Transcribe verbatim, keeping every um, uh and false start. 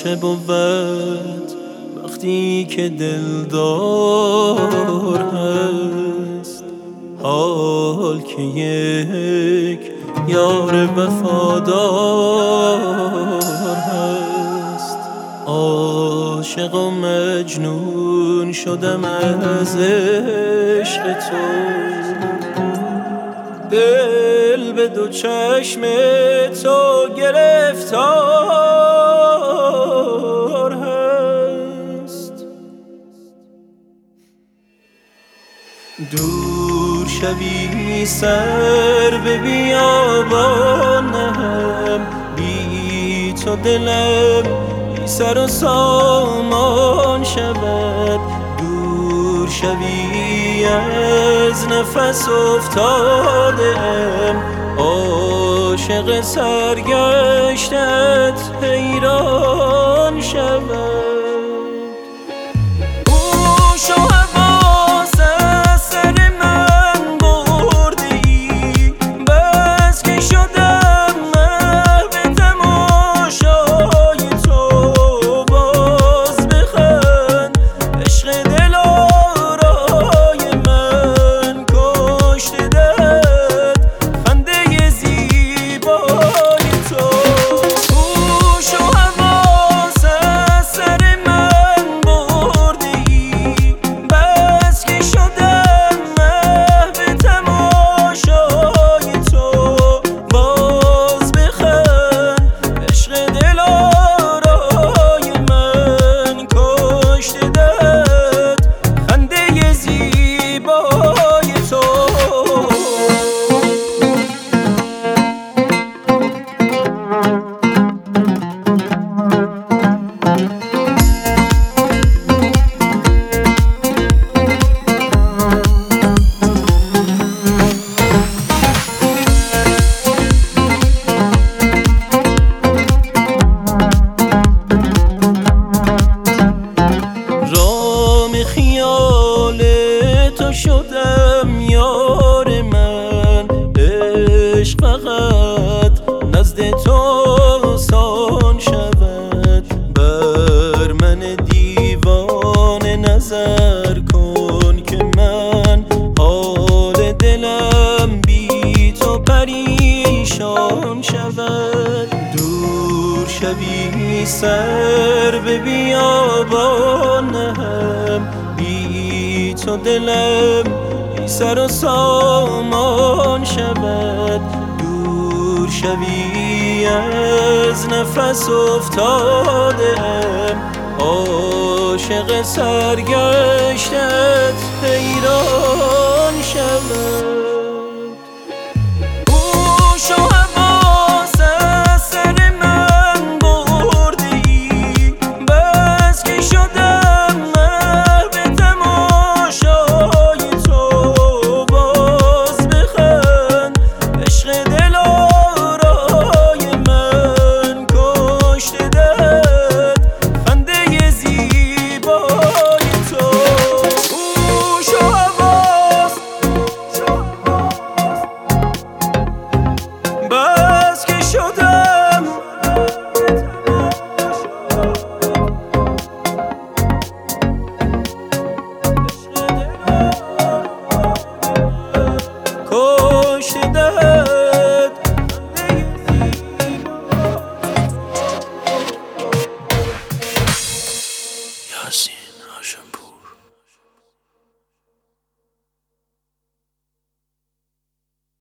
چه بود وقتی که دلدار هست، حال که یک یار وفادار هست. عاشق و مجنون شدم از عشق تو، دل به دو چشم تو گرفتار هست. دور شوی سر به بیابانم، بی تو دلم بی سر و سامان شود. دور شوی از نفس افتادم، عاشق سرگشتت حیران شود. شدم یار من، عشق فقط نزد تو آسان شود. بر من دیوانه نظر کن که من حال دلم بی تو پریشان شود. دور شوی سر به بیابانم، بی تو دلم بی سر و سامان شود. دور شوی از نفس افتادم، عاشق سرگشتت حیران شود.